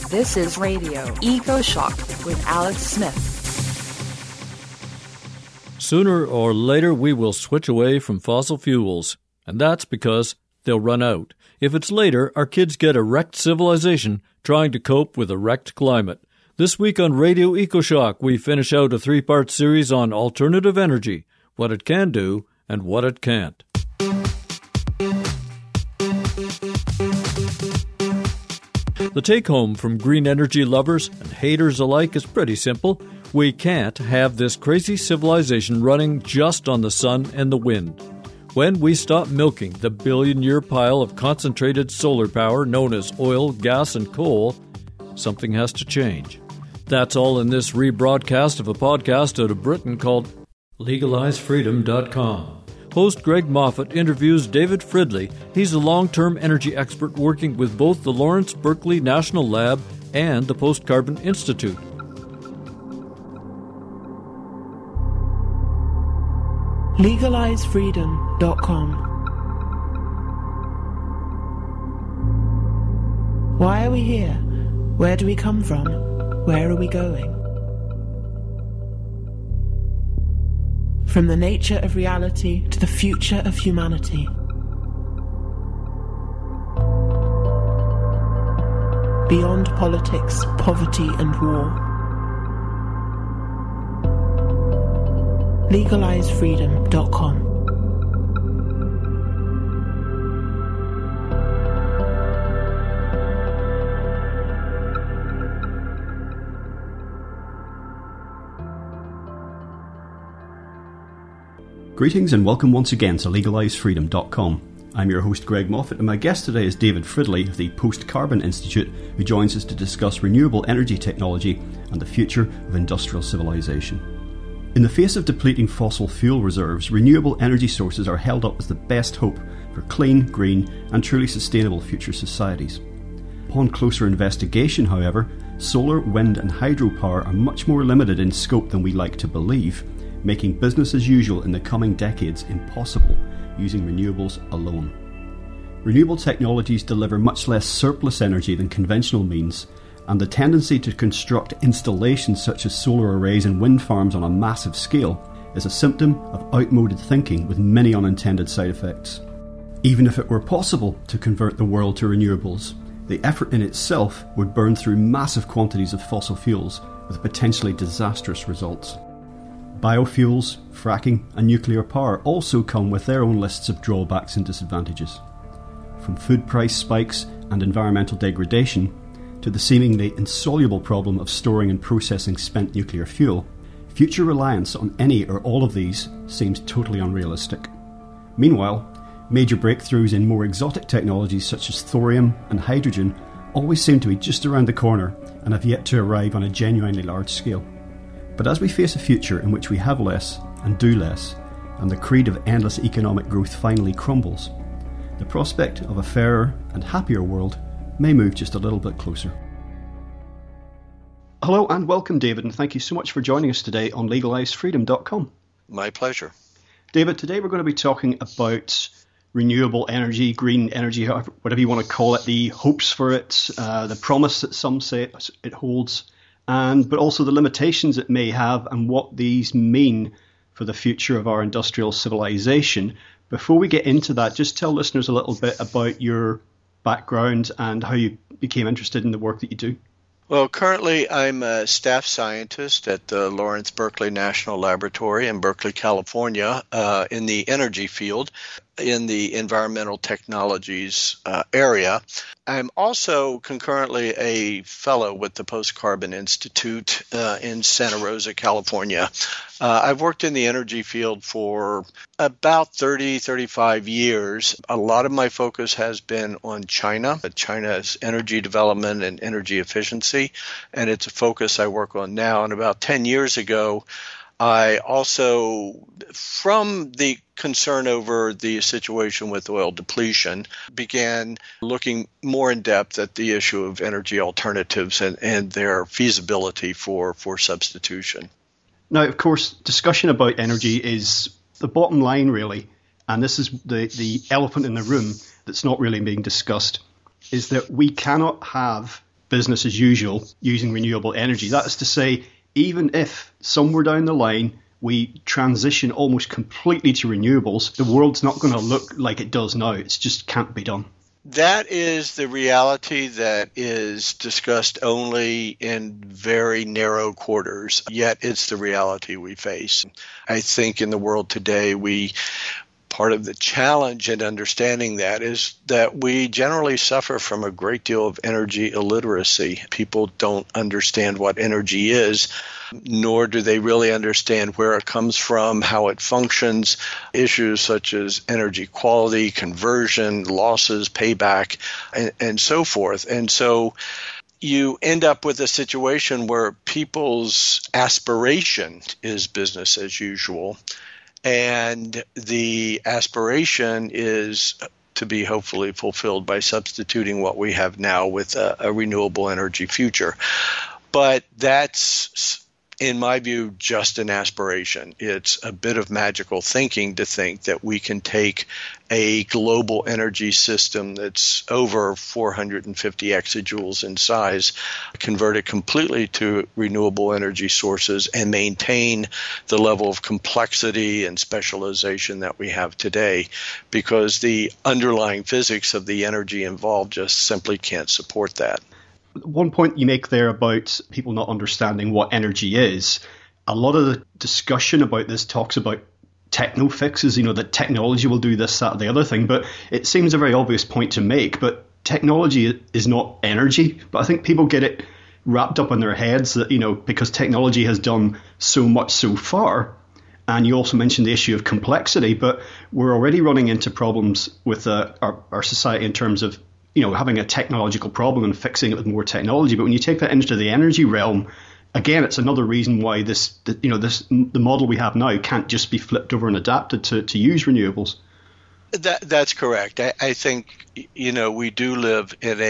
This is Radio Eco Shock with Alex Smith. Sooner or later, we will switch away from fossil fuels, and that's because they'll run out. If it's later, our kids get a wrecked civilization trying to cope with a wrecked climate. This week on Radio Eco Shock, we finish out a 3-part series on alternative energy, what it can do and what it can't. The take-home from green energy lovers and haters alike is pretty simple. We can't have this crazy civilization running just on the sun and the wind. When we stop milking the billion-year pile of concentrated solar power known as oil, gas, and coal, something has to change. That's all in this rebroadcast of a podcast out of Britain called LegalizeFreedom.com. Host Greg Moffat interviews David Fridley. He's a long-term energy expert working with both the Lawrence Berkeley National Lab and the Post-Carbon Institute. LegalizeFreedom.com. Why are we here? Where do we come from? Where are we going? From the nature of reality to the future of humanity. Beyond politics, poverty, and war. LegalizeFreedom.com. Greetings and welcome once again to LegalizeFreedom.com. I'm your host Greg Moffat, and my guest today is David Fridley of the Post-Carbon Institute, who joins us to discuss renewable energy technology and the future of industrial civilization. In the face of depleting fossil fuel reserves, renewable energy sources are held up as the best hope for clean, green and truly sustainable future societies. Upon closer investigation, however, solar, wind and hydropower are much more limited in scope than we like to believe, making business as usual in the coming decades impossible using renewables alone. Renewable technologies deliver much less surplus energy than conventional means, and the tendency to construct installations such as solar arrays and wind farms on a massive scale is a symptom of outmoded thinking with many unintended side effects. Even if it were possible to convert the world to renewables, the effort in itself would burn through massive quantities of fossil fuels with potentially disastrous results. Biofuels, fracking and nuclear power also come with their own lists of drawbacks and disadvantages. From food price spikes and environmental degradation to the seemingly insoluble problem of storing and processing spent nuclear fuel, future reliance on any or all of these seems totally unrealistic. Meanwhile, major breakthroughs in more exotic technologies such as thorium and hydrogen always seem to be just around the corner and have yet to arrive on a genuinely large scale. But as we face a future in which we have less and do less, and the creed of endless economic growth finally crumbles, the prospect of a fairer and happier world may move just a little bit closer. Hello and welcome, David, and thank you so much for joining us today on LegalizeFreedom.com. My pleasure. David, today we're going to be talking about renewable energy, green energy, whatever you want to call it, the hopes for it, the promise that some say it holds, but also the limitations it may have and what these mean for the future of our industrial civilization. Before we get into that, just tell listeners a little bit about your background and how you became interested in the work that you do. Well, currently I'm a staff scientist at the Lawrence Berkeley National Laboratory in Berkeley, California, in the energy field, in the environmental technologies area. I'm also concurrently a fellow with the Post-Carbon Institute in Santa Rosa, California. I've worked in the energy field for about 35 years. A lot of my focus has been on China's energy development and energy efficiency, and it's a focus I work on now. And about 10 years ago, I also, from the concern over the situation with oil depletion, began looking more in depth at the issue of energy alternatives and their feasibility for substitution. Now, of course, discussion about energy is the bottom line, really, and this is the elephant in the room that's not really being discussed, is that we cannot have business as usual using renewable energy. That is to say, even if somewhere down the line we transition almost completely to renewables, the world's not going to look like it does now. It just can't be done. That is the reality that is discussed only in very narrow quarters, yet it's the reality we face. I think in the world today, part of the challenge in understanding that is that we generally suffer from a great deal of energy illiteracy. People don't understand what energy is, nor do they really understand where it comes from, how it functions, issues such as energy quality, conversion, losses, payback, and so forth. And so you end up with a situation where people's aspiration is business as usual. And the aspiration is to be hopefully fulfilled by substituting what we have now with a renewable energy future. But that's, in my view, just an aspiration. It's a bit of magical thinking to think that we can take a global energy system that's over 450 exajoules in size, convert it completely to renewable energy sources, and maintain the level of complexity and specialization that we have today, because the underlying physics of the energy involved just simply can't support that. One point you make there about people not understanding what energy is, a lot of the discussion about this talks about techno fixes, that technology will do this, that, or the other thing, but it seems a very obvious point to make, but technology is not energy. But I think people get it wrapped up in their heads that, because technology has done so much so far, and you also mentioned the issue of complexity, but we're already running into problems with our society in terms of having a technological problem and fixing it with more technology. But when you take that into the energy realm, again, it's another reason why the model we have now can't just be flipped over and adapted to use renewables. That's correct. I think, we do live in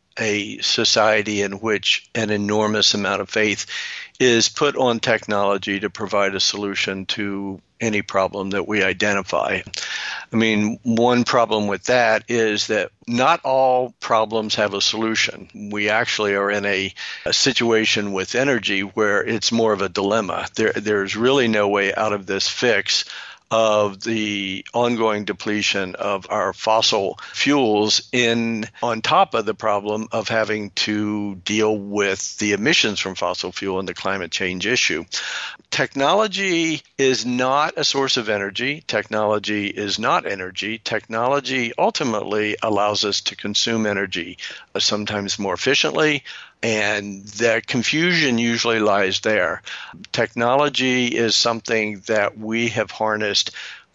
a society in which an enormous amount of faith is put on technology to provide a solution to any problem that we identify. I mean, one problem with that is that not all problems have a solution. We actually are in a situation with energy where it's more of a dilemma. There's really no way out of this fix of the ongoing depletion of our fossil fuels on top of the problem of having to deal with the emissions from fossil fuel and the climate change issue. Technology is not a source of energy. Technology is not energy. Technology ultimately allows us to consume energy sometimes more efficiently, and the confusion usually lies there. Technology is something that we have harnessed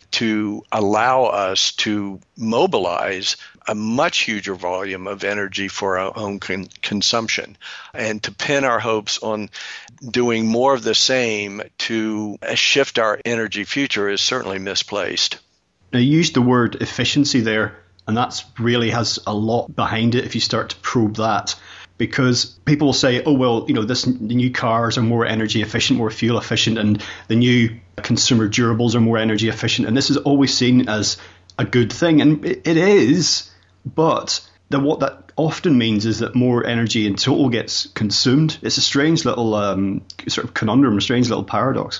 to allow us to mobilize a much huger volume of energy for our own consumption, and to pin our hopes on doing more of the same to shift our energy future is certainly misplaced. Now, you used the word efficiency there, and that really has a lot behind it if you start to probe that. Because people will say, oh, well, the new cars are more energy efficient, more fuel efficient, and the new consumer durables are more energy efficient. And this is always seen as a good thing. And it is, but what that often means is that more energy in total gets consumed. It's a strange little sort of conundrum, a strange little paradox.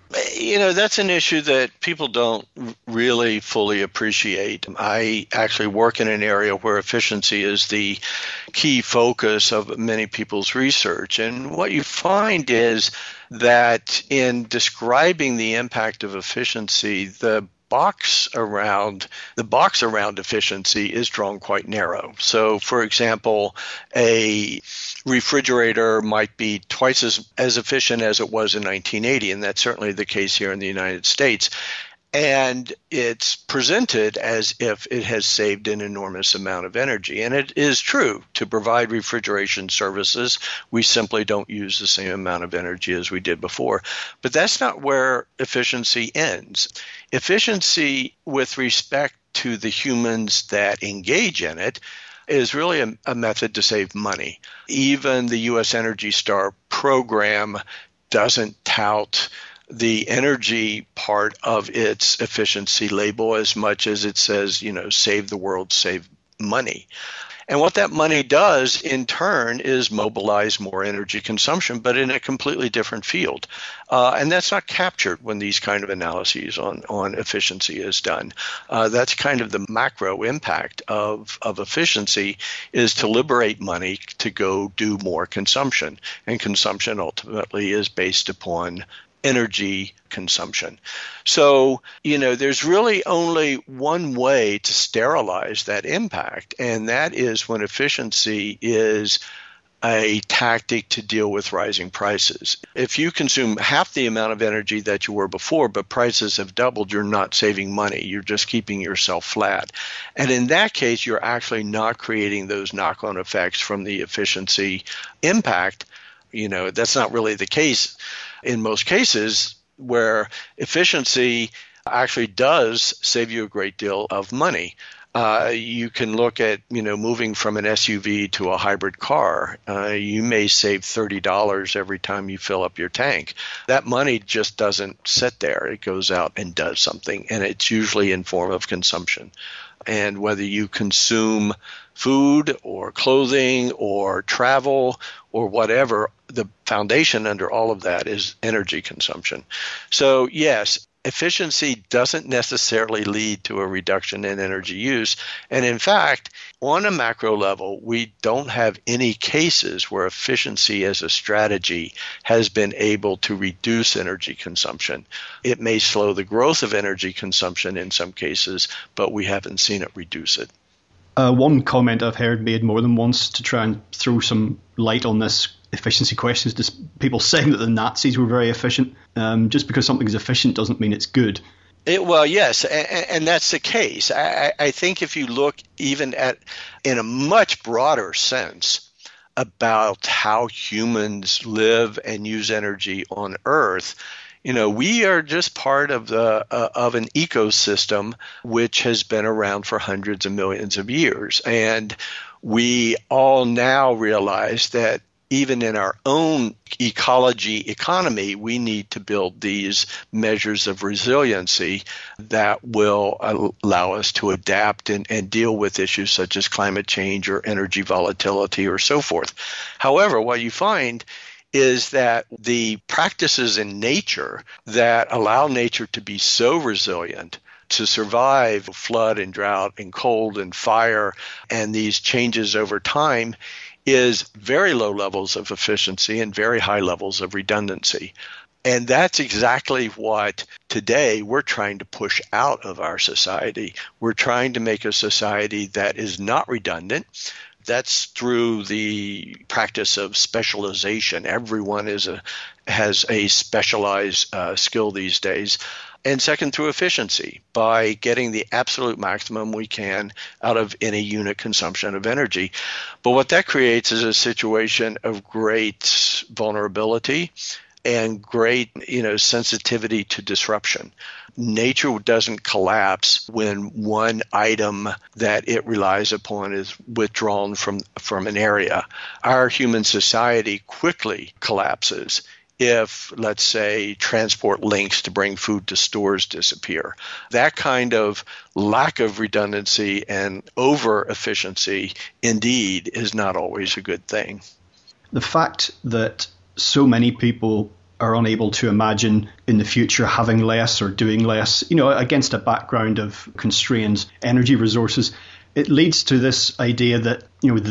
That's an issue that people don't really fully appreciate. I actually work in an area where efficiency is the key focus of many people's research. And what you find is that in describing the impact of efficiency, the box around efficiency is drawn quite narrow. So, for example, a refrigerator might be twice as efficient as it was in 1980, and that's certainly the case here in the United States. And it's presented as if it has saved an enormous amount of energy. And it is true. To provide refrigeration services, we simply don't use the same amount of energy as we did before. But that's not where efficiency ends. Efficiency with respect to the humans that engage in it is really a method to save money. Even the U.S. Energy Star program doesn't tout the energy part of its efficiency label as much as it says, save the world, save money. And what that money does in turn is mobilize more energy consumption, but in a completely different field. And that's not captured when these kind of analyses on efficiency is done. That's kind of the macro impact of efficiency, is to liberate money to go do more consumption. And consumption ultimately is based upon energy consumption. So, there's really only one way to sterilize that impact, and that is when efficiency is a tactic to deal with rising prices. If you consume half the amount of energy that you were before, but prices have doubled, you're not saving money. You're just keeping yourself flat. And in that case, you're actually not creating those knock-on effects from the efficiency impact. That's not really the case in most cases, where efficiency actually does save you a great deal of money. You can look at, moving from an SUV to a hybrid car. You may save $30 every time you fill up your tank. That money just doesn't sit there. It goes out and does something, and it's usually in form of consumption. And whether you consume food or clothing or travel or whatever, the foundation under all of that is energy consumption. So yes, efficiency doesn't necessarily lead to a reduction in energy use. And in fact, on a macro level, we don't have any cases where efficiency as a strategy has been able to reduce energy consumption. It may slow the growth of energy consumption in some cases, but we haven't seen it reduce it. One comment I've heard made more than once to try and throw some light on this efficiency question is just people saying that the Nazis were very efficient. Just because something's efficient doesn't mean it's good. Well, yes, and that's the case. I think if you look even at, in a much broader sense, about how humans live and use energy on Earth, we are just part of an ecosystem which has been around for hundreds of millions of years. And we all now realize that even in our own economy, we need to build these measures of resiliency that will allow us to adapt and deal with issues such as climate change or energy volatility or so forth. However, what you find is that the practices in nature that allow nature to be so resilient to survive flood and drought and cold and fire and these changes over time is very low levels of efficiency and very high levels of redundancy. And that's exactly what today we're trying to push out of our society. We're trying to make a society that is not redundant. That's through the practice of specialization. Everyone has a specialized skill these days. And second, through efficiency, by getting the absolute maximum we can out of any unit consumption of energy. But what that creates is a situation of great vulnerability and great, sensitivity to disruption. Nature doesn't collapse when one item that it relies upon is withdrawn from an area. Our human society quickly collapses if, let's say, transport links to bring food to stores disappear. That kind of lack of redundancy and over-efficiency, indeed, is not always a good thing. The fact that so many people are unable to imagine in the future having less or doing less, against a background of constrained energy resources, it leads to this idea that,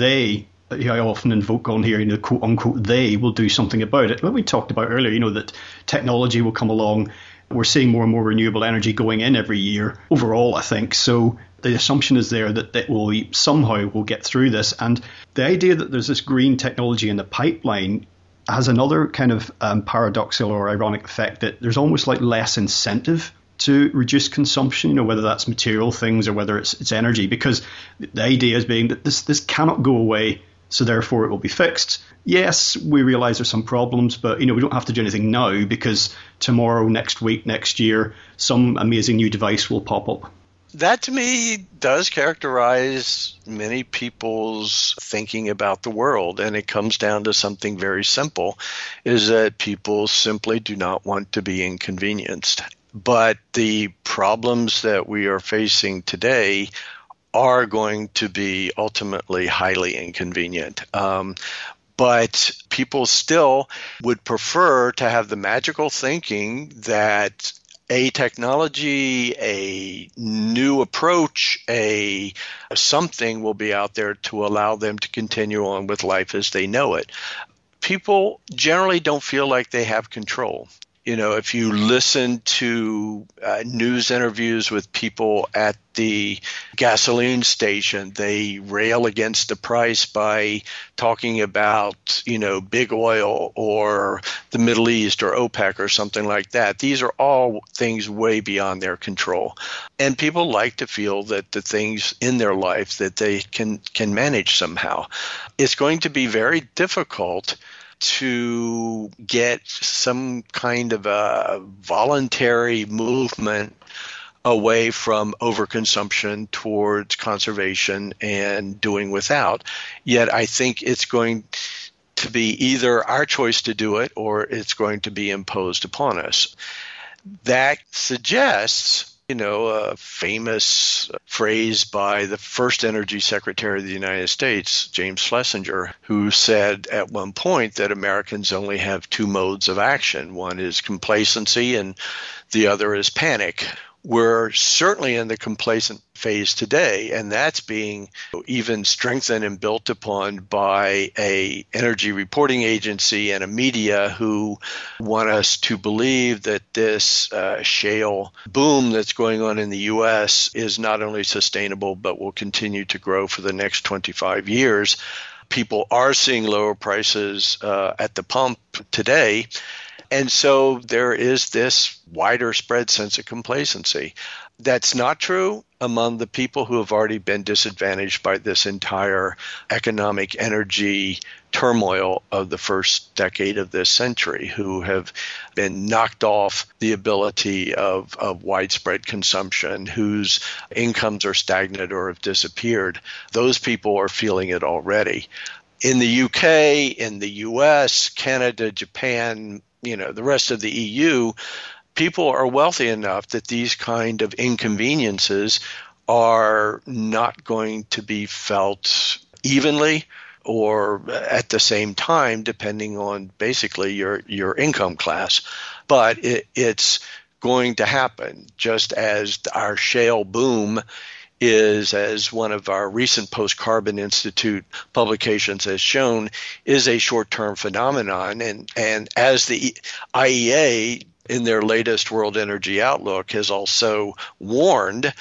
I often invoke on here, quote unquote, they will do something about it. What we talked about earlier, that technology will come along. We're seeing more and more renewable energy going in every year overall, I think. So the assumption is there that we'll get through this. And the idea that there's this green technology in the pipeline has another kind of paradoxical or ironic effect, that there's almost like less incentive to reduce consumption, whether that's material things or whether it's energy, because the idea is being that this cannot go away, so therefore it will be fixed. Yes, we realize there's some problems, but we don't have to do anything now, because tomorrow, next week, next year, some amazing new device will pop up. That, to me, does characterize many people's thinking about the world, and it comes down to something very simple, is that people simply do not want to be inconvenienced. But the problems that we are facing today are going to be ultimately highly inconvenient. But people still would prefer to have the magical thinking that a technology, a new approach, something will be out there to allow them to continue on with life as they know it. People generally don't feel like they have control. You know, if you listen to news interviews with people at the gasoline station, they rail against the price by talking about, big oil or the Middle East or OPEC or something like that. These are all things way beyond their control. And people like to feel that the things in their life that they can manage somehow. It's going to be very difficult to get some kind of a voluntary movement away from overconsumption towards conservation and doing without. Yet I think it's going to be either our choice to do it or it's going to be imposed upon us. That suggests a famous phrase by the first Energy Secretary of the United States, James Schlesinger, who said at one point that Americans only have two modes of action. One is complacency and the other is panic. We're certainly in the complacent phase today, and that's being even strengthened and built upon by a energy reporting agency and a media who want us to believe that this shale boom that's going on in the U.S. is not only sustainable but will continue to grow for the next 25 years. People are seeing lower prices at the pump today. And so there is this wider spread sense of complacency. That's not true among the people who have already been disadvantaged by this entire economic energy turmoil of the first decade of this century, who have been knocked off the ability of widespread consumption, whose incomes are stagnant or have disappeared. Those people are feeling it already. In the UK, in the US, Canada, Japan, the rest of the EU, people are wealthy enough that these kind of inconveniences are not going to be felt evenly or at the same time, depending on basically your income class. But it's going to happen, just as our shale boom is, as one of our recent Post-Carbon Institute publications has shown, is a short-term phenomenon. And as the IEA in their latest World Energy Outlook has also warned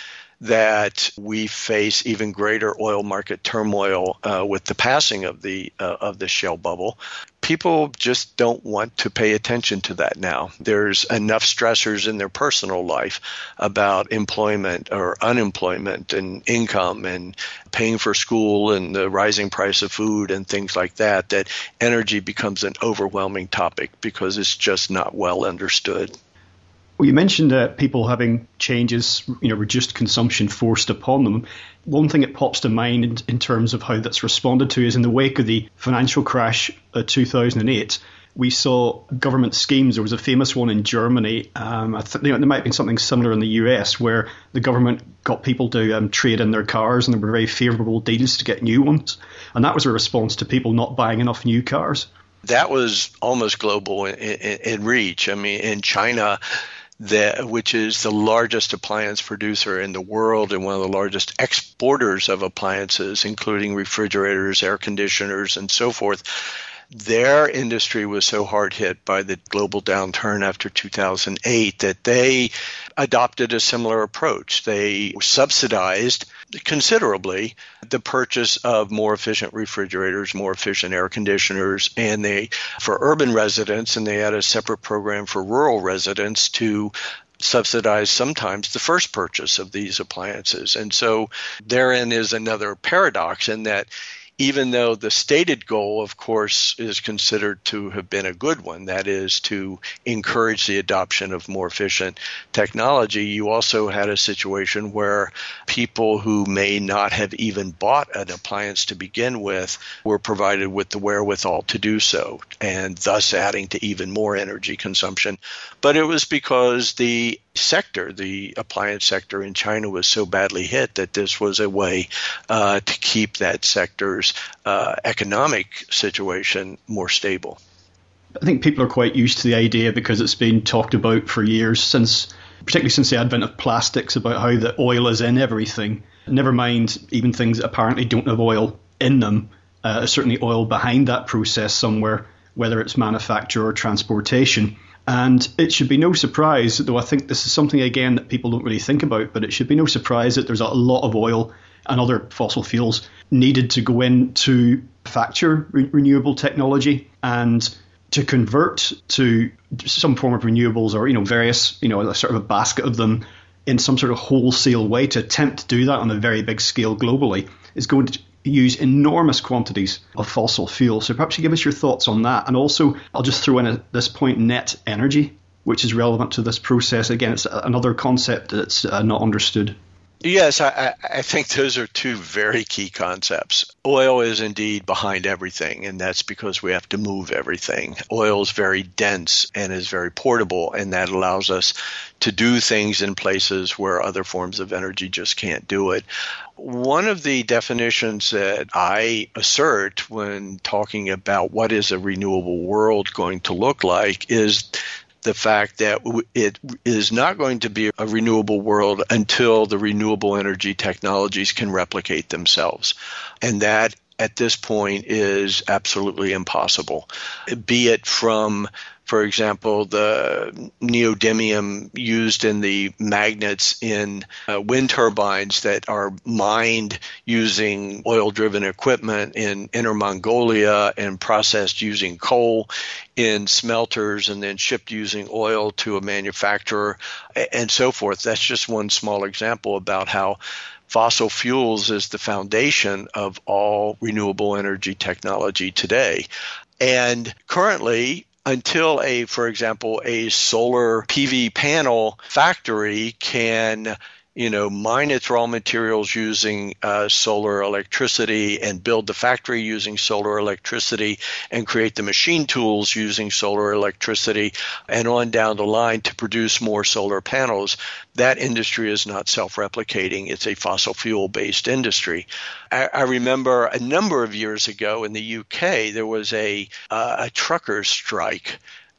that we face even greater oil market turmoil with the passing of the shale bubble. People just don't want to pay attention to that now. There's enough stressors in their personal life about employment or unemployment and income and paying for school and the rising price of food and things like that, that energy becomes an overwhelming topic because it's just not well understood. Well, you mentioned people having changes, reduced consumption forced upon them. One thing that pops to mind in terms of how that's responded to is in the wake of the financial crash of 2008, we saw government schemes. There was a famous one in Germany. I think there might have been something similar in the US where the government got people to trade in their cars, and there were very favourable deals to get new ones. And that was a response to people not buying enough new cars. That was almost global in reach. I mean, in China, which is the largest appliance producer in the world and one of the largest exporters of appliances, including refrigerators, air conditioners, and so forth. Their industry was so hard hit by the global downturn after 2008 that they adopted a similar approach. They subsidized considerably the purchase of more efficient refrigerators, more efficient air conditioners, and for urban residents, and they had a separate program for rural residents to subsidize sometimes the first purchase of these appliances. And so therein is another paradox in that even though the stated goal, of course, is considered to have been a good one, that is to encourage the adoption of more efficient technology, you also had a situation where people who may not have even bought an appliance to begin with were provided with the wherewithal to do so, and thus adding to even more energy consumption. But it was because the sector, the appliance sector in China, was so badly hit that this was a way to keep that sector's economic situation more stable. I think people are quite used to the idea because it's been talked about for years, particularly since the advent of plastics, about how the oil is in everything. Never mind even things that apparently don't have oil in them. Certainly oil behind that process somewhere, whether it's manufacture or transportation. And it should be no surprise, though I think this is something, again, that people don't really think about, but it should be no surprise that there's a lot of oil and other fossil fuels needed to go in to manufacture renewable technology and to convert to some form of renewables, or various, sort of a basket of them in some sort of wholesale way. To attempt to do that on a very big scale globally is going to use enormous quantities of fossil fuel. So perhaps you give us your thoughts on that. And also, I'll just throw in at this point net energy, which is relevant to this process. Again, it's another concept that's not understood. Yes, I think those are two very key concepts. Oil is indeed behind everything, and that's because we have to move everything. Oil is very dense and is very portable, and that allows us to do things in places where other forms of energy just can't do it. One of the definitions that I assert when talking about what is a renewable world going to look like is the fact that it is not going to be a renewable world until the renewable energy technologies can replicate themselves. And that, at this point, is absolutely impossible. Be it from, for example, the neodymium used in the magnets in wind turbines that are mined using oil-driven equipment in Inner Mongolia and processed using coal in smelters and then shipped using oil to a manufacturer and so forth. That's just one small example about how fossil fuels is the foundation of all renewable energy technology today. And currently, until for example, a solar PV panel factory can mine its raw materials using solar electricity and build the factory using solar electricity and create the machine tools using solar electricity and on down the line to produce more solar panels. That industry is not self-replicating. It's a fossil fuel-based industry. I remember a number of years ago in the UK, there was a truckers' strike.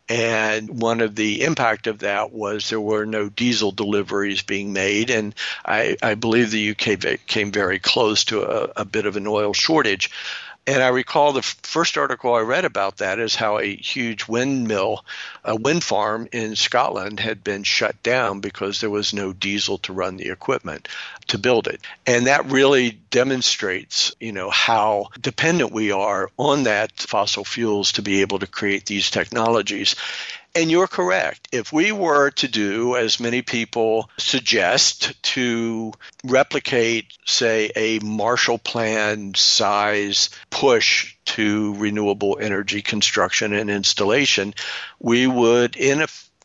And one of the impact of that was there were no diesel deliveries being made. And I believe the UK came very close to a bit of an oil shortage. And I recall the first article I read about that is how a huge windmill, a wind farm in Scotland had been shut down because there was no diesel to run the equipment to build it. And that really demonstrates, how dependent we are on that fossil fuels to be able to create these technologies. And you're correct. If we were to do, as many people suggest, to replicate, say, a Marshall Plan size push to renewable energy construction and installation, we would, in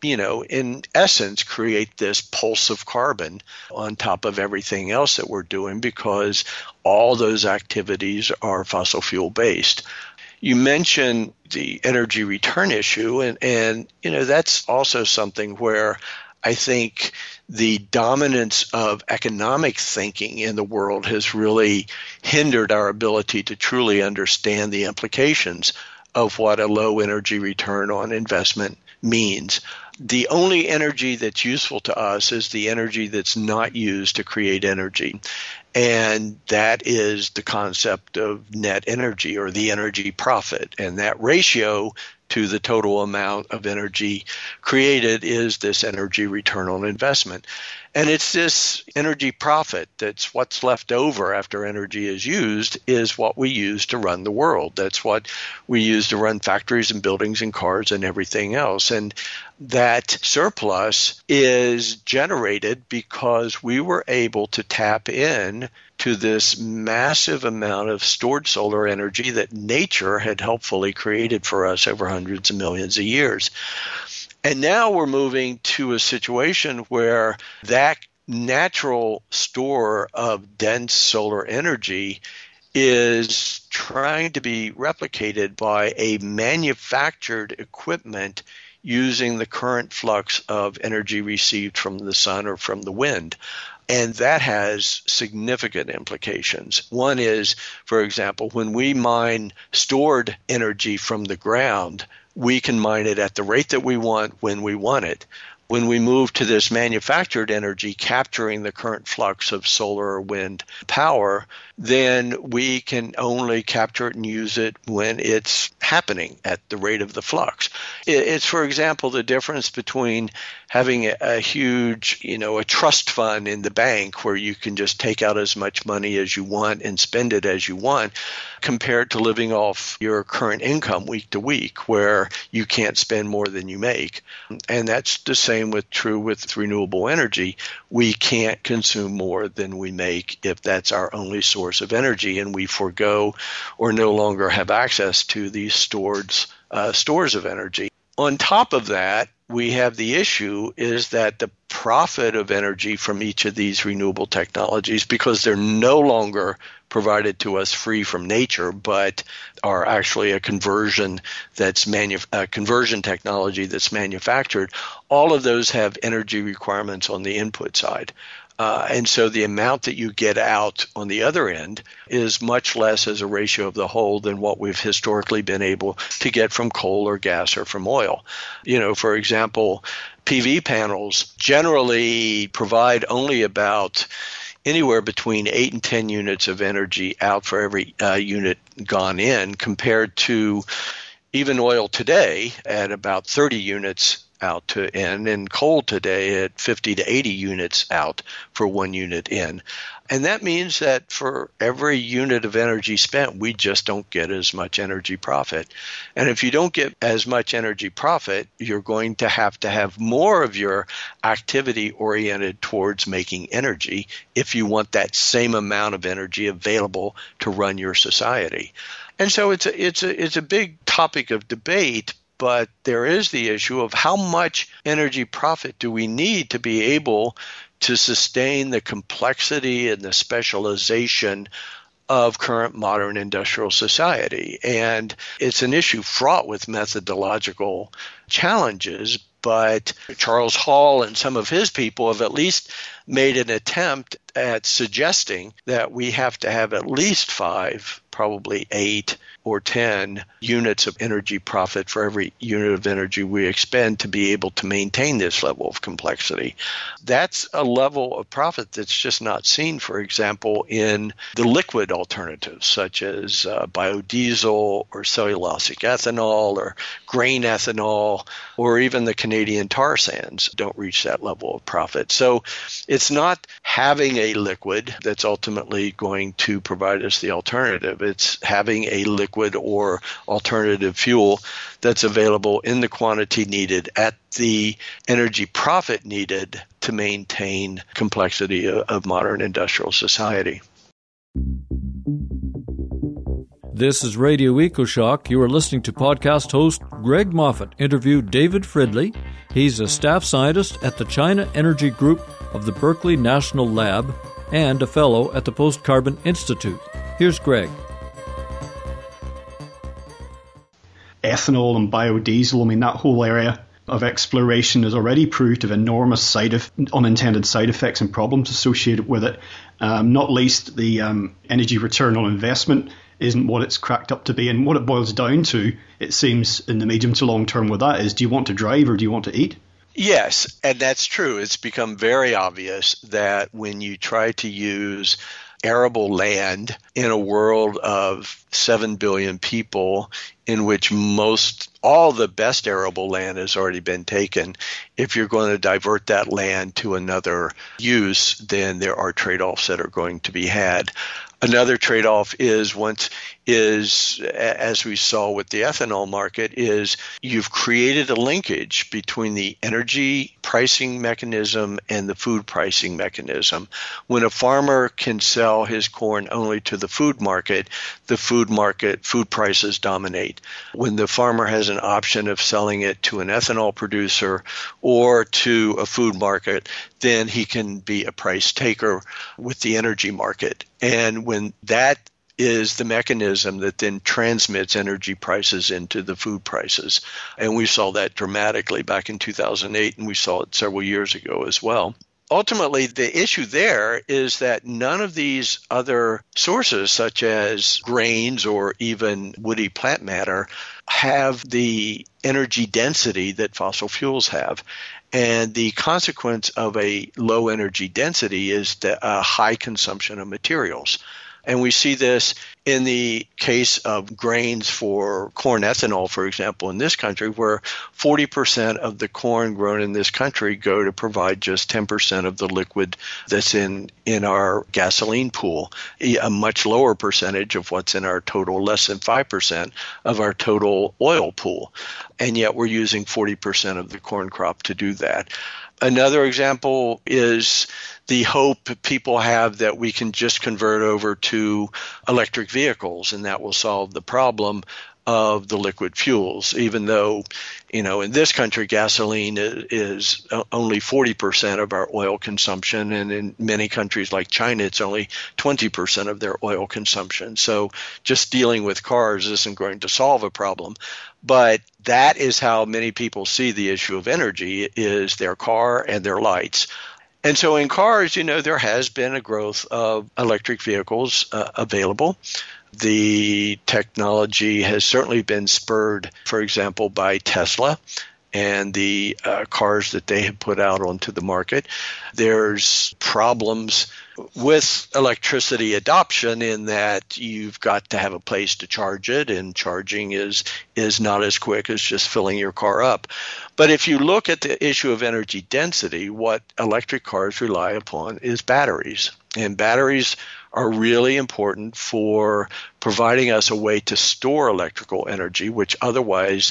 essence, create this pulse of carbon on top of everything else that we're doing because all those activities are fossil fuel based. You mentioned the energy return issue, and that's also something where I think the dominance of economic thinking in the world has really hindered our ability to truly understand the implications of what a low energy return on investment means. The only energy that's useful to us is the energy that's not used to create energy. And that is the concept of net energy or the energy profit. And that ratio to the total amount of energy created is this energy return on investment. And it's this energy profit that's what's left over after energy is used is what we use to run the world. That's what we use to run factories and buildings and cars and everything else. And that surplus is generated because we were able to tap in to this massive amount of stored solar energy that nature had helpfully created for us over hundreds of millions of years. And now we're moving to a situation where that natural store of dense solar energy is trying to be replicated by a manufactured equipment using the current flux of energy received from the sun or from the wind. And that has significant implications. One is, for example, when we mine stored energy from the ground, we can mine it at the rate that we want when we want it. When we move to this manufactured energy, capturing the current flux of solar or wind power, then we can only capture it and use it when it's happening at the rate of the flux. It's, for example, the difference between having a huge, a trust fund in the bank where you can just take out as much money as you want and spend it as you want, compared to living off your current income week to week, where you can't spend more than you make. And that's the same true with renewable energy. We can't consume more than we make if that's our only source of energy, and we forego or no longer have access to these stores of energy. On top of that, we have the issue is that the profit of energy from each of these renewable technologies, because they're no longer provided to us free from nature, but are actually a conversion conversion technology that's manufactured, all of those have energy requirements on the input side. And so the amount that you get out on the other end is much less as a ratio of the whole than what we've historically been able to get from coal or gas or from oil. For example, PV panels generally provide only about anywhere between 8 and 10 units of energy out for every unit gone in, compared to even oil today at about 30 units out to in, and coal today at 50 to 80 units out for 1 unit in. And that means that for every unit of energy spent, we just don't get as much energy profit. And if you don't get as much energy profit, you're going to have more of your activity oriented towards making energy if you want that same amount of energy available to run your society. And so it's a big topic of debate. But there is the issue of how much energy profit do we need to be able to sustain the complexity and the specialization of current modern industrial society. And it's an issue fraught with methodological challenges, but Charles Hall and some of his people have at least made an attempt at suggesting that we have to have at least 5, probably 8 or 10 units of energy profit for every unit of energy we expend to be able to maintain this level of complexity. That's a level of profit that's just not seen, for example, in the liquid alternatives, such as biodiesel or cellulosic ethanol or grain ethanol, or even the Canadian tar sands don't reach that level of profit. So it's not having a liquid that's ultimately going to provide us the alternative. It's having a liquid or alternative fuel that's available in the quantity needed at the energy profit needed to maintain complexity of modern industrial society. This is Radio EcoShock. You are listening to podcast host Greg Moffat interview David Fridley. He's a staff scientist at the China Energy Group of the Berkeley National Lab and a fellow at the Post Carbon Institute. Here's Greg. Ethanol and biodiesel, that whole area of exploration has already proved to have enormous unintended side effects and problems associated with it. Not least the energy return on investment isn't what it's cracked up to be. And what it boils down to, it seems, in the medium to long term with that is, do you want to drive or do you want to eat? Yes, and that's true. It's become very obvious that when you try to use arable land in a world of 7 billion people, in which all the best arable land has already been taken, if you're going to divert that land to another use, then there are trade-offs that are going to be had. Another trade-off is, as we saw with the ethanol market, is you've created a linkage between the energy pricing mechanism and the food pricing mechanism. When a farmer can sell his corn only to the food prices dominate. When the farmer has an option of selling it to an ethanol producer or to a food market, then he can be a price taker with the energy market. And when that is the mechanism that then transmits energy prices into the food prices. And we saw that dramatically back in 2008, and we saw it several years ago as well. Ultimately, the issue there is that none of these other sources, such as grains or even woody plant matter, have the energy density that fossil fuels have. And the consequence of a low energy density is a high consumption of materials. And we see this in the case of grains for corn ethanol, for example, in this country, where 40% of the corn grown in this country go to provide just 10% of the liquid that's in our gasoline pool, a much lower percentage of what's in our total, less than 5% of our total oil pool. And yet we're using 40% of the corn crop to do that. Another example is the hope people have that we can just convert over to electric vehicles and that will solve the problem of the liquid fuels, even though, in this country, gasoline is only 40% of our oil consumption. And in many countries like China, it's only 20% of their oil consumption. So just dealing with cars isn't going to solve a problem. But that is how many people see the issue of energy, is their car and their lights. And so in cars, there has been a growth of electric vehicles available. The technology has certainly been spurred, for example, by Tesla and the cars that they have put out onto the market. There's problems with electricity adoption in that you've got to have a place to charge it, and charging is not as quick as just filling your car up. But if you look at the issue of energy density, what electric cars rely upon is batteries. And batteries are really important for providing us a way to store electrical energy, which otherwise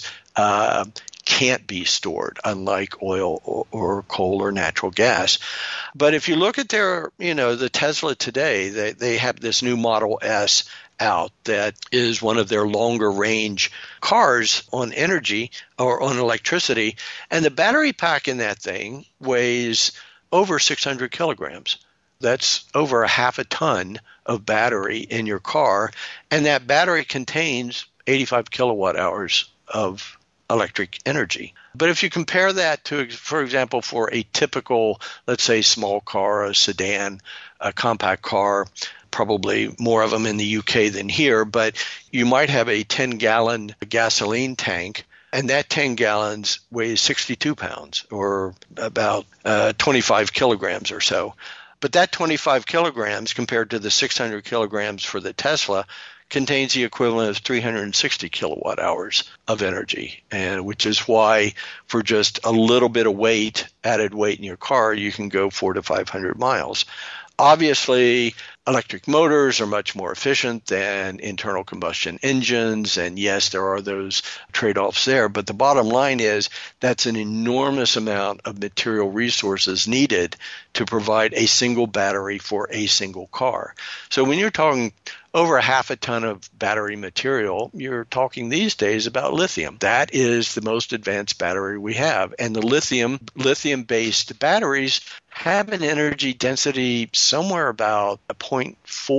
can't be stored, unlike oil or coal or natural gas. But if you look at the Tesla today, they have this new Model S out that is one of their longer range cars on energy or on electricity. And the battery pack in that thing weighs over 600 kilograms. That's over a half a ton of battery in your car. And that battery contains 85 kilowatt hours of electric energy. But if you compare that to, for example, for a typical, let's say, small car, a sedan, a compact car, probably more of them in the UK than here, but you might have a 10-gallon gasoline tank, and that 10 gallons weighs 62 pounds or about 25 kilograms or so. But that 25 kilograms compared to the 600 kilograms for the Tesla contains the equivalent of 360 kilowatt hours of energy, and which is why for just a little bit of added weight in your car, you can go 400 to 500 miles. Obviously, electric motors are much more efficient than internal combustion engines, and yes, there are those trade-offs there, but the bottom line is that's an enormous amount of material resources needed to provide a single battery for a single car. So when you're talking over a half a ton of battery material, you're talking these days about lithium. That is the most advanced battery we have. And the lithium-based batteries have an energy density somewhere about 0.4,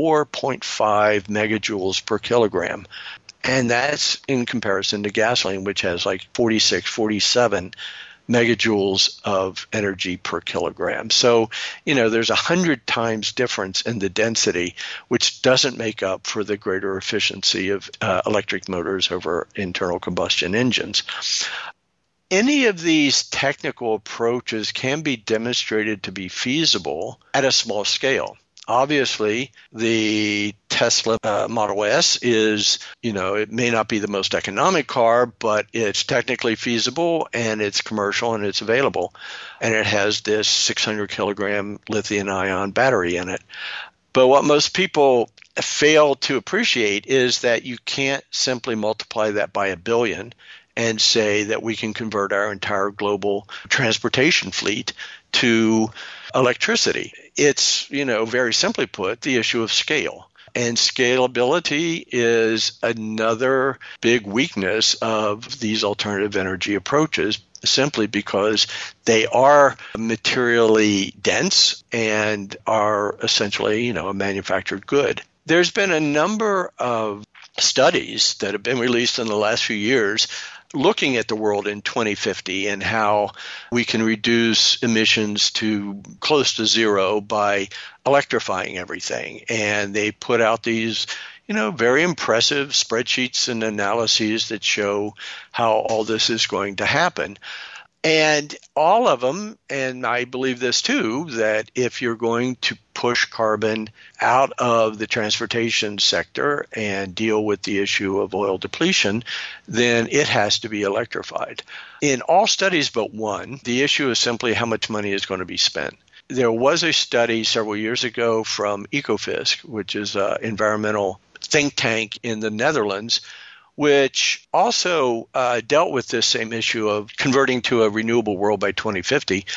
0.5 megajoules per kilogram. And that's in comparison to gasoline, which has like 46, 47 megajoules of energy per kilogram. So, there's 100 times difference in the density, which doesn't make up for the greater efficiency of electric motors over internal combustion engines. Any of these technical approaches can be demonstrated to be feasible at a small scale. Obviously, the Tesla Model S is, it may not be the most economic car, but it's technically feasible and it's commercial and it's available. And it has this 600 kilogram lithium-ion battery in it. But what most people fail to appreciate is that you can't simply multiply that by 1 billion and say that we can convert our entire global transportation fleet to electricity. It's, very simply put, the issue of scale. And scalability is another big weakness of these alternative energy approaches, simply because they are materially dense and are essentially, a manufactured good. There's been a number of studies that have been released in the last few years looking at the world in 2050 and how we can reduce emissions to close to zero by electrifying everything. And they put out these, very impressive spreadsheets and analyses that show how all this is going to happen. And all of them, and I believe this too, that if you're going to push carbon out of the transportation sector and deal with the issue of oil depletion, then it has to be electrified. In all studies but one, the issue is simply how much money is going to be spent. There was a study several years ago from Ecofisc, which is an environmental think tank in the Netherlands, which also dealt with this same issue of converting to a renewable world by 2050.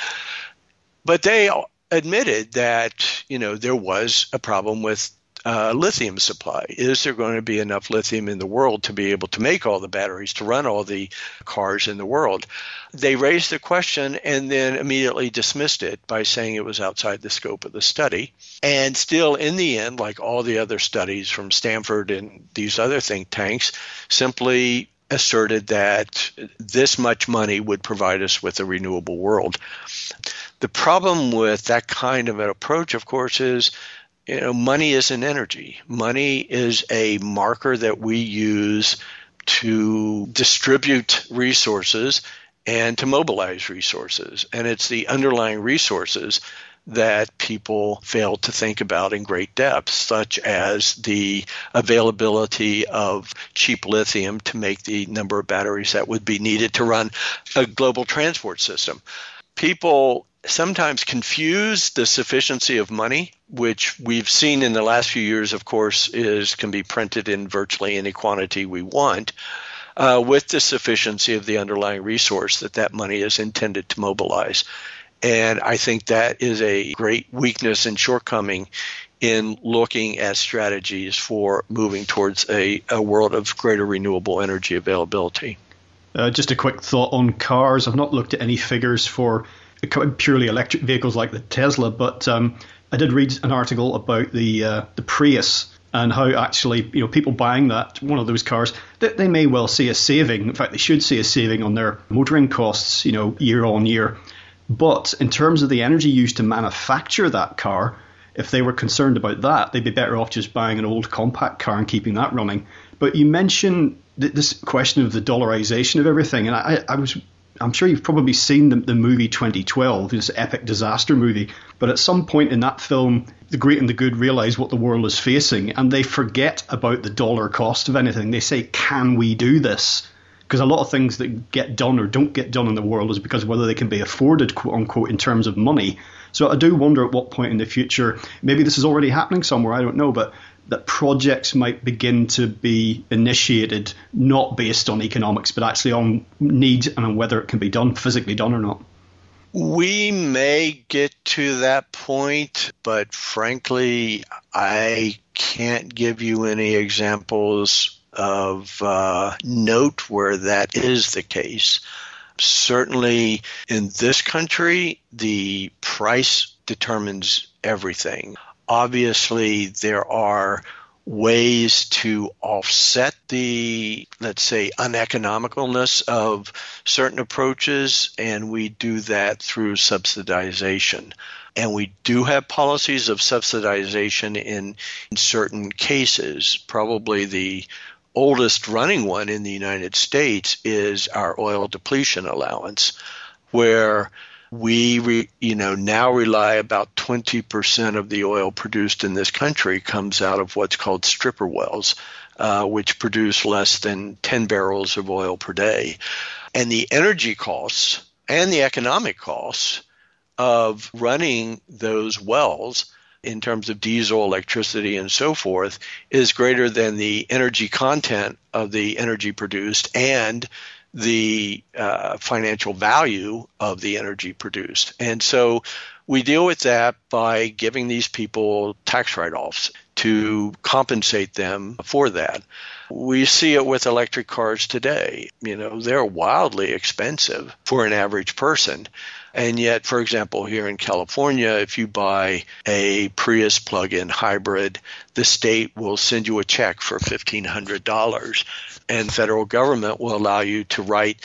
But they admitted that, there was a problem with lithium supply. Is there going to be enough lithium in the world to be able to make all the batteries, to run all the cars in the world? They raised the question and then immediately dismissed it by saying it was outside the scope of the study. And still, in the end, like all the other studies from Stanford and these other think tanks, simply asserted that this much money would provide us with a renewable world. The problem with that kind of an approach, of course, is money isn't energy. Money is a marker that we use to distribute resources and to mobilize resources. And it's the underlying resources that people fail to think about in great depth, such as the availability of cheap lithium to make the number of batteries that would be needed to run a global transport system. People sometimes confuse the sufficiency of money, which we've seen in the last few years, of course, can be printed in virtually any quantity we want, with the sufficiency of the underlying resource that money is intended to mobilize. And I think that is a great weakness and shortcoming in looking at strategies for moving towards a world of greater renewable energy availability. Just a quick thought on cars. I've not looked at any figures for purely electric vehicles like the Tesla, but I did read an article about the Prius and how actually, people buying one of those cars, they may well see a saving. In fact, they should see a saving on their motoring costs, year on year. But in terms of the energy used to manufacture that car, if they were concerned about that, they'd be better off just buying an old compact car and keeping that running. But you mentioned this question of the dollarization of everything, and I'm sure you've probably seen the movie 2012, this epic disaster movie. But at some point in that film, the great and the good realize what the world is facing, and they forget about the dollar cost of anything. They say, can we do this? Because a lot of things that get done or don't get done in the world is because of whether they can be afforded, quote unquote, in terms of money. So I do wonder at what point in the future, maybe this is already happening somewhere, I don't know, but that projects might begin to be initiated not based on economics, but actually on need and on whether it can be done, physically done or not. We may get to that point, but frankly, I can't give you any examples of note where that is the case. Certainly in this country, the price determines everything. Obviously, there are ways to offset the, let's say, uneconomicalness of certain approaches, and we do that through subsidization. And we do have policies of subsidization in certain cases. Probably the oldest running one in the United States is our oil depletion allowance, where we now rely about 20% of the oil produced in this country comes out of what's called stripper wells, which produce less than 10 barrels of oil per day. And the energy costs and the economic costs of running those wells in terms of diesel, electricity, and so forth is greater than the energy content of the energy produced and the financial value of the energy produced. And so we deal with that by giving these people tax write-offs to compensate them for that. We see it with electric cars today. They're wildly expensive for an average person. And yet, for example, here in California, if you buy a Prius plug-in hybrid, the state will send you a check for $1,500, and the federal government will allow you to write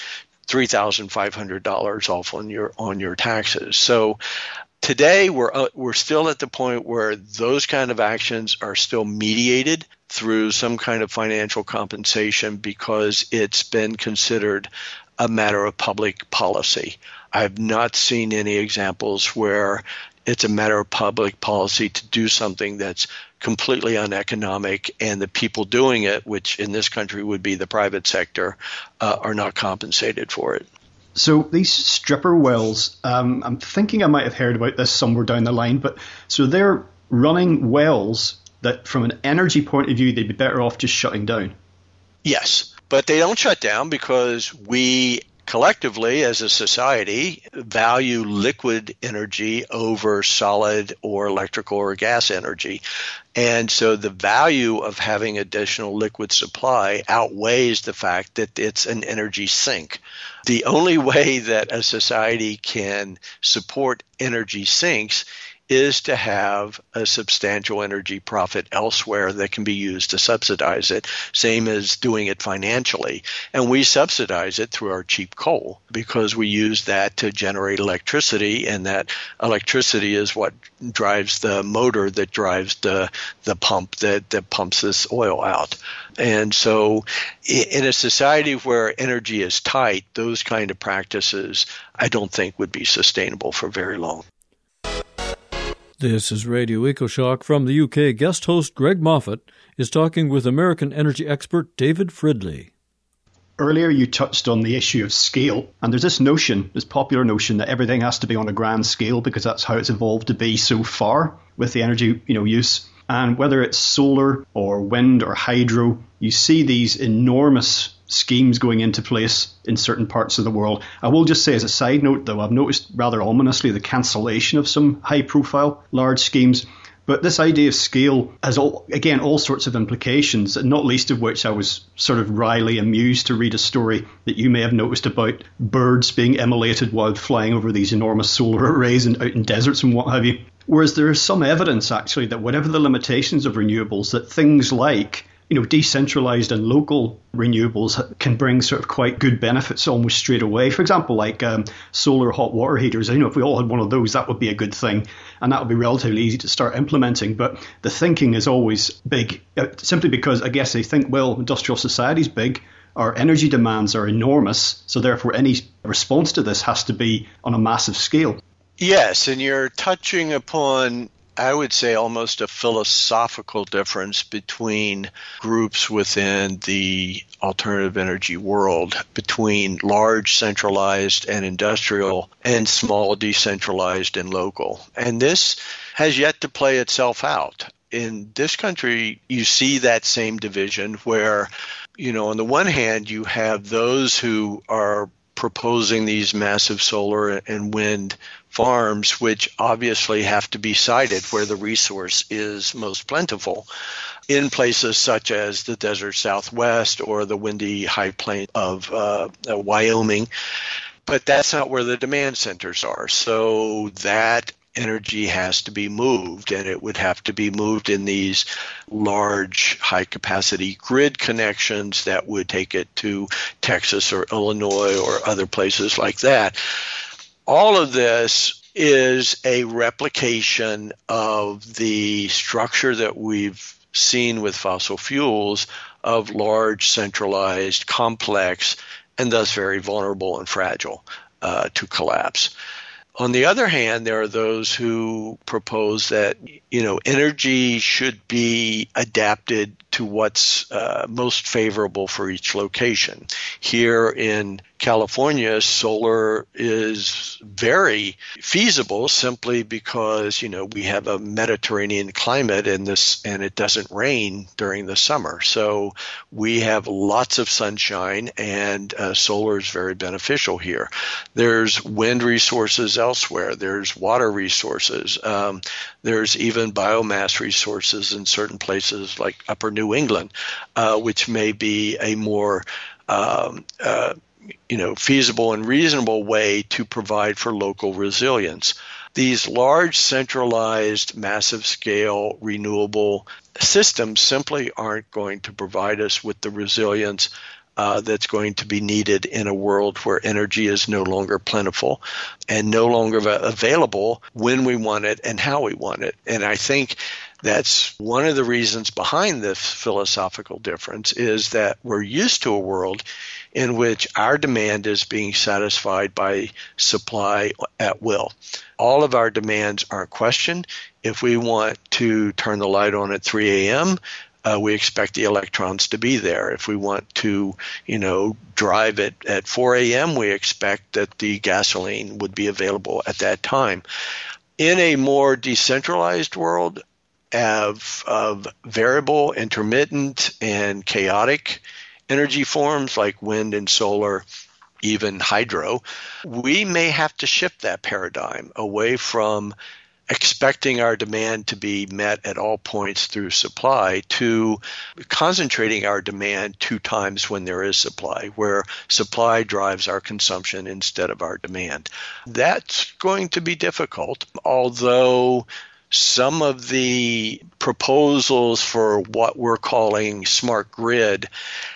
$3,500 off on your taxes. So today, we're still at the point where those kind of actions are still mediated through some kind of financial compensation because it's been considered a matter of public policy. I've not seen any examples where it's a matter of public policy to do something that's completely uneconomic and the people doing it, which in this country would be the private sector, are not compensated for it. So these stripper wells, I'm thinking I might have heard about this somewhere down the line, but so they're running wells that from an energy point of view, they'd be better off just shutting down. Yes, but they don't shut down because we collectively as a society value liquid energy over solid or electrical or gas energy. And so the value of having additional liquid supply outweighs the fact that it's an energy sink. The only way that a society can support energy sinks is to have a substantial energy profit elsewhere that can be used to subsidize it, same as doing it financially. And we subsidize it through our cheap coal because we use that to generate electricity, and that electricity is what drives the motor that drives the pump that pumps this oil out. And so in a society where energy is tight, those kind of practices I don't think would be sustainable for very long. This is Radio EcoShock. From the UK. Guest host Greg Moffat is talking with American energy expert David Fridley. Earlier you touched on the issue of scale, and there's this popular notion that everything has to be on a grand scale because that's how it's evolved to be so far with the energy use. And whether it's solar or wind or hydro, you see these enormous schemes going into place in certain parts of the world. I will just say as a side note, though, I've noticed rather ominously the cancellation of some high-profile large schemes. But this idea of scale has, all sorts of implications, not least of which I was sort of wryly amused to read a story that you may have noticed about birds being immolated while flying over these enormous solar arrays and out in deserts and what have you. Whereas there is some evidence, actually, that whatever the limitations of renewables, that things like decentralized and local renewables can bring sort of quite good benefits almost straight away. For example, like solar hot water heaters. If we all had one of those, that would be a good thing. And that would be relatively easy to start implementing. But the thinking is always big, simply because I guess they think, well, industrial society's big. Our energy demands are enormous. So therefore, any response to this has to be on a massive scale. Yes, and you're touching upon, I would say, almost a philosophical difference between groups within the alternative energy world, between large centralized and industrial and small decentralized and local. And this has yet to play itself out. In this country, you see that same division where, on the one hand, you have those who are proposing these massive solar and wind farms, which obviously have to be sited where the resource is most plentiful, in places such as the desert Southwest or the windy high plain of Wyoming. But that's not where the demand centers are. So that energy has to be moved, and it would have to be moved in these large high-capacity grid connections that would take it to Texas or Illinois or other places like that. All of this is a replication of the structure that we've seen with fossil fuels of large, centralized, complex, and thus very vulnerable and fragile to collapse. On the other hand, there are those who propose that, energy should be adapted to what's most favorable for each location. Here in California, solar is very feasible simply because, we have a Mediterranean climate and it doesn't rain during the summer. So we have lots of sunshine, and solar is very beneficial here. There's wind resources elsewhere. There's water resources. There's even biomass resources in certain places like Upper New England, which may be a more feasible and reasonable way to provide for local resilience. These large, centralized, massive scale renewable systems simply aren't going to provide us with the resilience that's going to be needed in a world where energy is no longer plentiful and no longer available when we want it and how we want it. And I think that's one of the reasons behind this philosophical difference, is that we're used to a world in which our demand is being satisfied by supply at will. All of our demands aren't questioned. If we want to turn the light on at 3 a.m., we expect the electrons to be there. If we want to, drive at 4 a.m., we expect that the gasoline would be available at that time. In a more decentralized world of variable, intermittent, and chaotic energy forms like wind and solar, even hydro, we may have to shift that paradigm away from expecting our demand to be met at all points through supply to concentrating our demand 2 times when there is supply, where supply drives our consumption instead of our demand. That's going to be difficult, although some of the proposals for what we're calling smart grid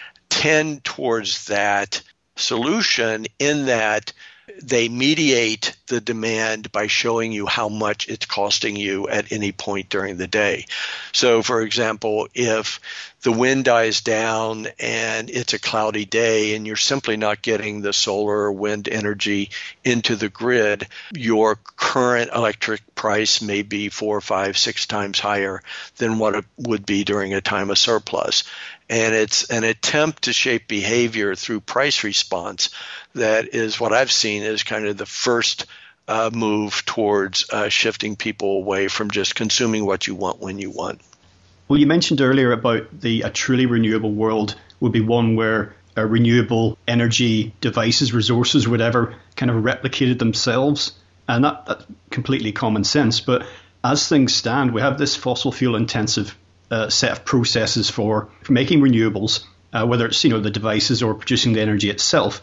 tend towards that solution, in that they mediate the demand by showing you how much it's costing you at any point during the day. So, for example, if the wind dies down and it's a cloudy day and you're simply not getting the solar or wind energy into the grid, your current electric price may be 4, 5, 6 times higher than what it would be during a time of surplus. And it's an attempt to shape behavior through price response that is what I've seen as kind of the first move towards shifting people away from just consuming what you want when you want. Well, you mentioned earlier about a truly renewable world would be one where renewable energy devices, resources, whatever, kind of replicated themselves. And that's completely common sense. But as things stand, we have this fossil fuel intensive set of processes for making renewables, whether it's the devices or producing the energy itself.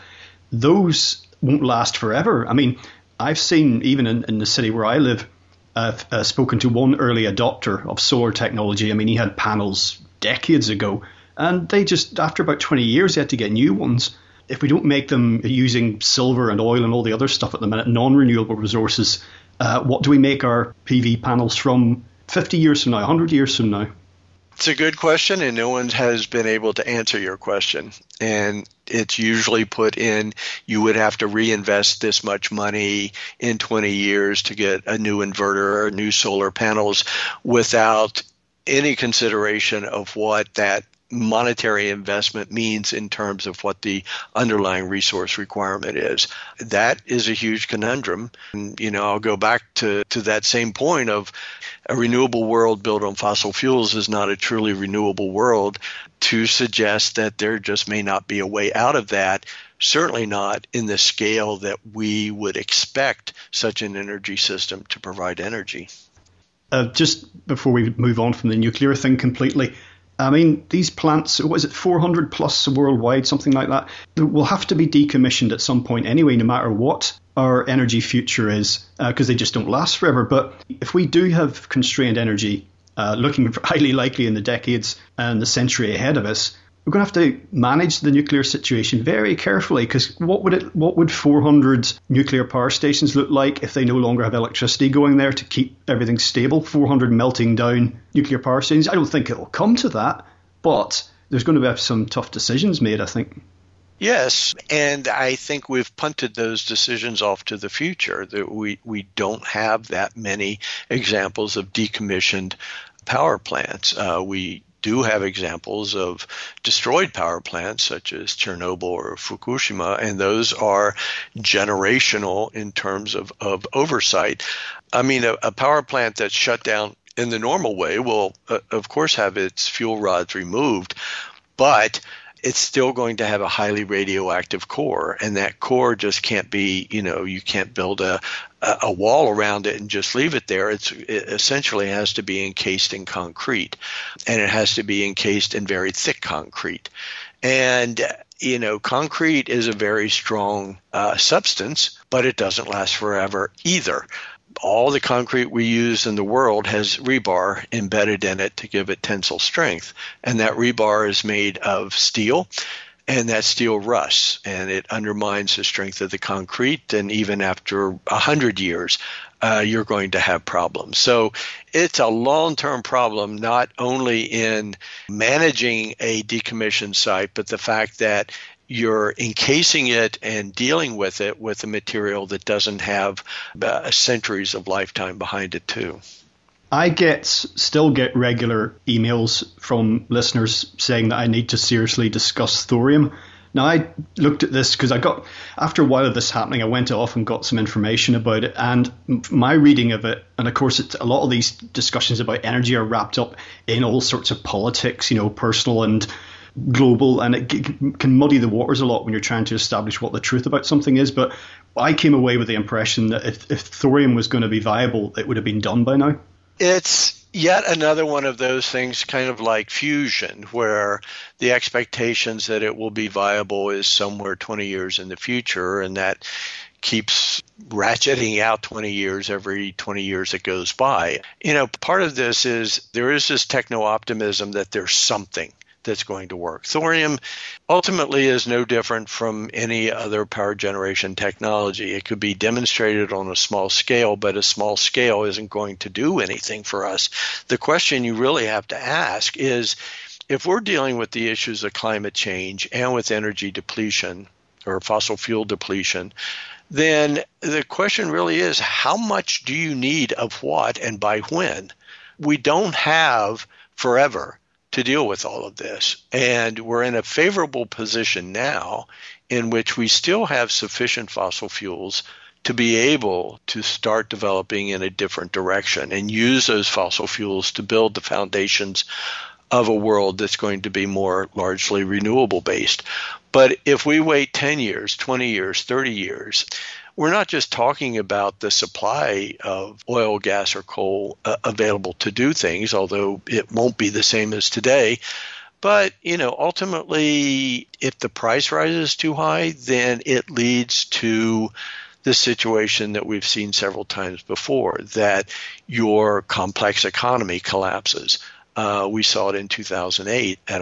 Those won't last forever. I mean, I've seen, even in the city where I live, I've spoken to one early adopter of solar technology. I mean, he had panels decades ago, and they just, after about 20 years, they had to get new ones. If we don't make them using silver and oil and all the other stuff at the minute, non-renewable resources, what do we make our PV panels from 50 years from now, 100 years from now? It's a good question, and no one has been able to answer your question. And it's usually put in, you would have to reinvest this much money in 20 years to get a new inverter or new solar panels, without any consideration of what that monetary investment means in terms of what the underlying resource requirement is. That is a huge conundrum. And, I'll go back to that same point of a renewable world built on fossil fuels is not a truly renewable world, to suggest that there just may not be a way out of that, certainly not in the scale that we would expect such an energy system to provide energy. Just before we move on from the nuclear thing completely, I mean, these plants, what is it, 400 plus worldwide, something like that, will have to be decommissioned at some point anyway, no matter what our energy future is, because they just don't last forever. But if we do have constrained energy, looking highly likely in the decades and the century ahead of us, we're going to have to manage the nuclear situation very carefully, because what would 400 nuclear power stations look like if they no longer have electricity going there to keep everything stable? 400 melting down nuclear power stations. I don't think it will come to that, but there's going to be some tough decisions made, I think. Yes, and I think we've punted those decisions off to the future. That we don't have that many examples of decommissioned power plants. We do have examples of destroyed power plants such as Chernobyl or Fukushima, and those are generational in terms of oversight. I mean, a power plant that's shut down in the normal way will, of course, have its fuel rods removed, but it's still going to have a highly radioactive core, and that core just can't be, you can't build a wall around it and just leave it there. It essentially has to be encased in concrete, and it has to be encased in very thick concrete. And, concrete is a very strong substance, but it doesn't last forever either. All the concrete we use in the world has rebar embedded in it to give it tensile strength. And that rebar is made of steel, and that steel rusts, and it undermines the strength of the concrete. And even after 100 years, you're going to have problems. So it's a long-term problem, not only in managing a decommissioned site, but the fact that you're encasing it and dealing with it with a material that doesn't have centuries of lifetime behind it too. I still get regular emails from listeners saying that I need to seriously discuss thorium. Now, I looked at this because after a while of this happening, I went off and got some information about it. And my reading of it, and of course, a lot of these discussions about energy are wrapped up in all sorts of politics, personal and global, and it can muddy the waters a lot when you're trying to establish what the truth about something is. But I came away with the impression that if thorium was going to be viable, it would have been done by now. It's yet another one of those things, kind of like fusion, where the expectations that it will be viable is somewhere 20 years in the future, and that keeps ratcheting out 20 years every 20 years that goes by. Part of this is there is this techno-optimism that there's something that's going to work. Thorium ultimately is no different from any other power generation technology. It could be demonstrated on a small scale, but a small scale isn't going to do anything for us. The question you really have to ask is, if we're dealing with the issues of climate change and with energy depletion or fossil fuel depletion, then the question really is, how much do you need of what and by when? We don't have forever to deal with all of this. And we're in a favorable position now in which we still have sufficient fossil fuels to be able to start developing in a different direction and use those fossil fuels to build the foundations of a world that's going to be more largely renewable based. But if we wait 10 years, 20 years, 30 years, we're not just talking about the supply of oil, gas, or coal available to do things, although it won't be the same as today. But, ultimately, if the price rises too high, then it leads to the situation that we've seen several times before, that your complex economy collapses. We saw it in 2008 at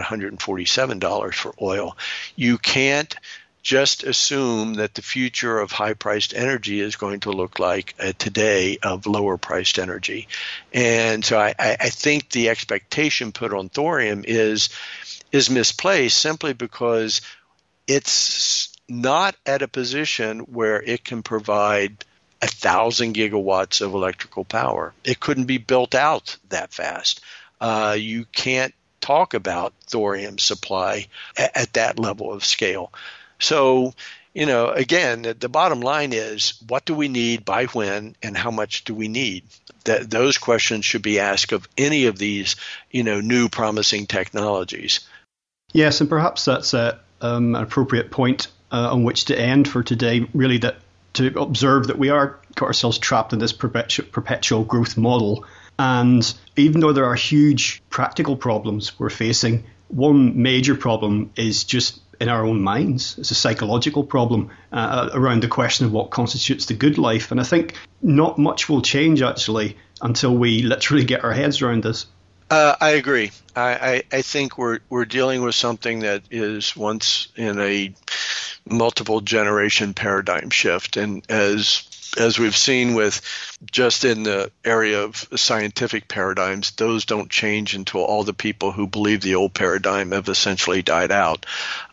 $147 for oil. You can't just assume that the future of high-priced energy is going to look like today of lower-priced energy. And so I think the expectation put on thorium is misplaced simply because it's not at a position where it can provide 1,000 gigawatts of electrical power. It couldn't be built out that fast. You can't talk about thorium supply at that level of scale. So, again, the bottom line is, what do we need, by when, and how much do we need? Those questions should be asked of any of these, new promising technologies. Yes, and perhaps that's an appropriate point on which to end for today, really, that to observe that we are got ourselves trapped in this perpetual growth model. And even though there are huge practical problems we're facing, one major problem is just in our own minds. It's a psychological problem around the question of what constitutes the good life. And I think not much will change, actually, until we literally get our heads around this. I agree. I think we're dealing with something that is once in a multiple generation paradigm shift. And as we've seen with just in the area of scientific paradigms, those don't change until all the people who believe the old paradigm have essentially died out.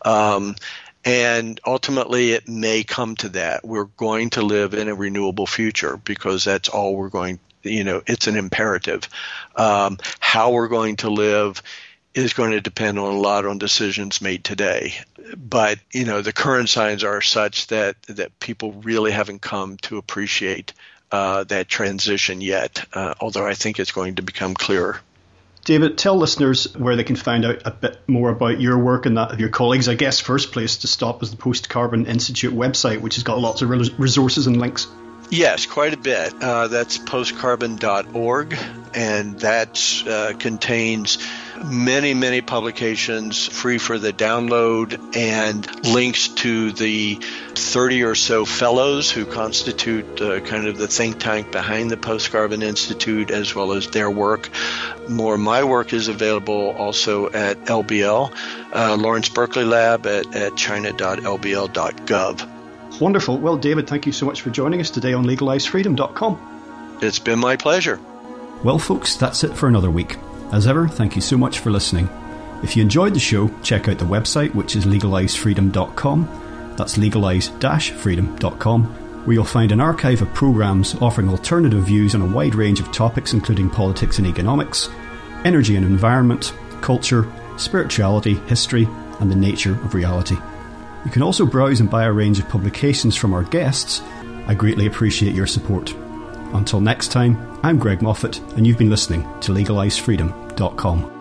And ultimately, it may come to that. We're going to live in a renewable future because that's all we're going, it's an imperative. How we're going to live is going to depend a lot on decisions made today. But, the current signs are such that people really haven't come to appreciate that transition yet, although I think it's going to become clearer. David, tell listeners where they can find out a bit more about your work and that of your colleagues. I guess first place to stop is the Post Carbon Institute website, which has got lots of resources and links. Yes, quite a bit. That's postcarbon.org, and that contains many, many publications free for the download and links to the 30 or so fellows who constitute kind of the think tank behind the Post Carbon Institute, as well as their work. More of my work is available also at LBL, Lawrence Berkeley Lab at china.lbl.gov. Wonderful. Well, David, thank you so much for joining us today on LegalizeFreedom.com. It's been my pleasure. Well, folks, that's it for another week. As ever, thank you so much for listening. If you enjoyed the show, check out the website, which is LegalizeFreedom.com. That's legalize-freedom.com, where you'll find an archive of programs offering alternative views on a wide range of topics, including politics and economics, energy and environment, culture, spirituality, history, and the nature of reality. You can also browse and buy a range of publications from our guests. I greatly appreciate your support. Until next time, I'm Greg Moffat, and you've been listening to LegalizeFreedom.com.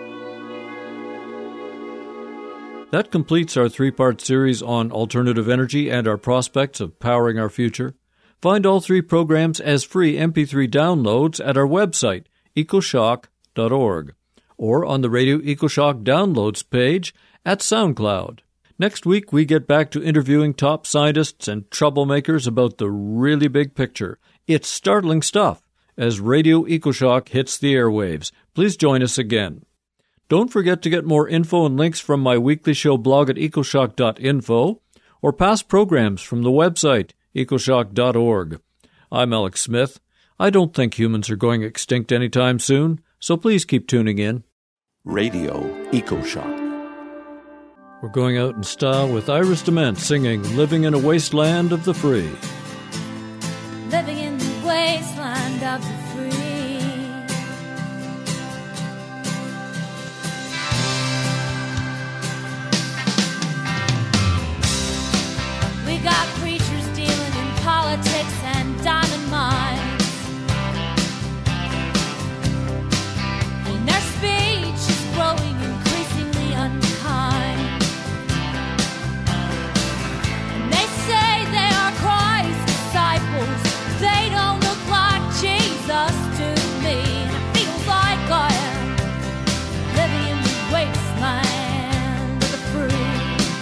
That completes our 3-part series on alternative energy and our prospects of powering our future. Find all 3 programs as free MP3 downloads at our website, ecoshock.org, or on the Radio EcoShock Downloads page at SoundCloud. Next week, we get back to interviewing top scientists and troublemakers about the really big picture. It's startling stuff as Radio EcoShock hits the airwaves. Please join us again. Don't forget to get more info and links from my weekly show blog at ecoshock.info or past programs from the website, ecoshock.org. I'm Alex Smith. I don't think humans are going extinct anytime soon, so please keep tuning in. Radio EcoShock. We're going out in style with Iris DeMent singing Living in a Wasteland of the Free. Living in the wasteland of the free. We got preachers dealing in politics and diamond mines, and their speech is growing increasingly unkind. They don't look like Jesus to me. It feels like I am living in the wasteland of the free.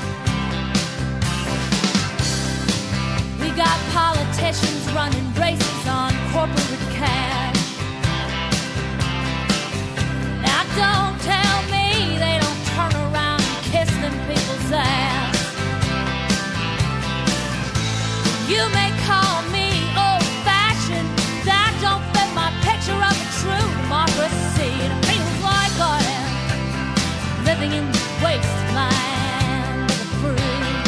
We got politicians running races on corporate cash. Now don't tell me they don't turn around and kiss them people's ass. You may call me old-fashioned, that don't fit my picture of a true democracy. And it feels like I am living in the wasteland of the free.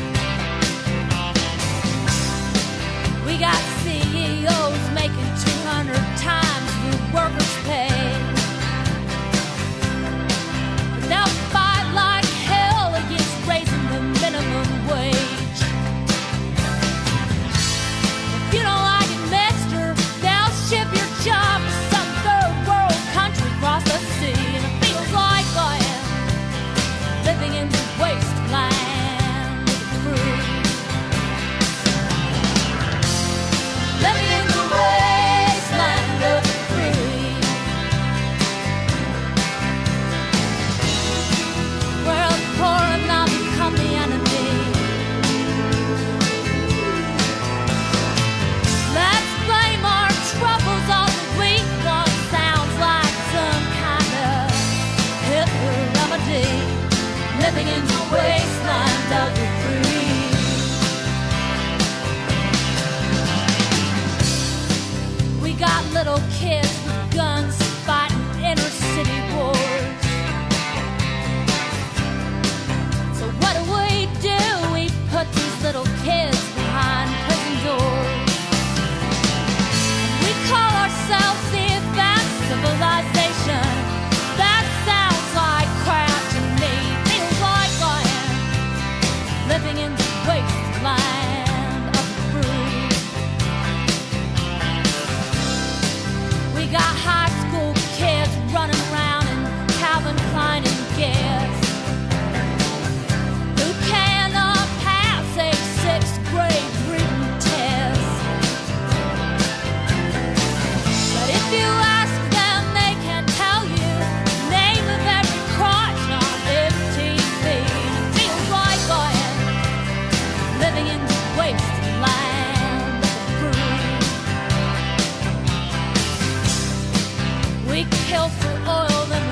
We got CEOs making 200 times the workers' pay, but they'll fight like hell against raising the minimum wage. wasteland free. We kill for oil, then